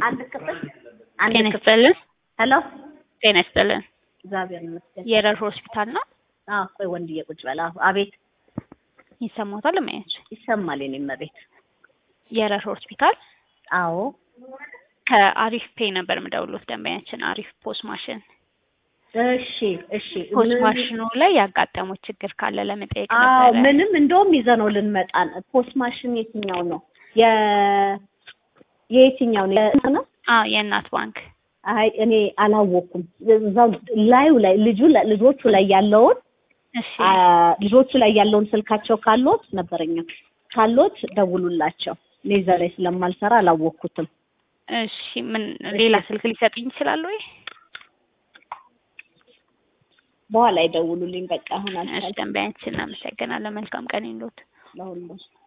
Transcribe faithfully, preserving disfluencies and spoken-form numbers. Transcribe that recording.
አንድ ክፍል አንድ ጤና ክፍል ይስጥልን። ሄሎ ጤና ይስጥልን። እግዚአብሔር ይመስገን። የረር ሆስፒታል ነው? አዎ ቆይ ወንድዬ ቁጭ በል። አዎ አቤት ይሰማታል ማያች? ይሰማል የኔም ቤት። የረር ሆስፒታል? አዎ ከአሪፍ ፔ ነበር የምደውሉት ደንበኛችን አሪፍ ፖስ ማሽን። እሺ እሺ ፖስ ማሽኑ ላይ ያጋጠመው ችግር ካለ ለመጠየቅ ነበር። አዎ ምንም እንደውም ይዘነው ልንመጣን። ፖስ ማሽን የትኛው ነው? የ የትኛው ነው? አዎ የእናት ባንክ። አይ እኔ አላወኩም። እዛው ላዩ ላይ ልጁ ልጆቹ ላይ ያለውን እሺ ልጆቹ ላይ ያለውን ስልካቸው ካሎት ነበረኛ ካሎት ደውሉላቸው። ሌዛ ላይ ስለማልሰራ አላወኩትም። እሺ ምን ሌላ ስልክ ሊሰጥኝ ይችላል ወይ? በኋላ ይደውሉልኝ። በቃ አሁን እሺ ደንበኛችን እናመሰግናለን። መልካም ቀን ይሁንልዎት። ለሁሉ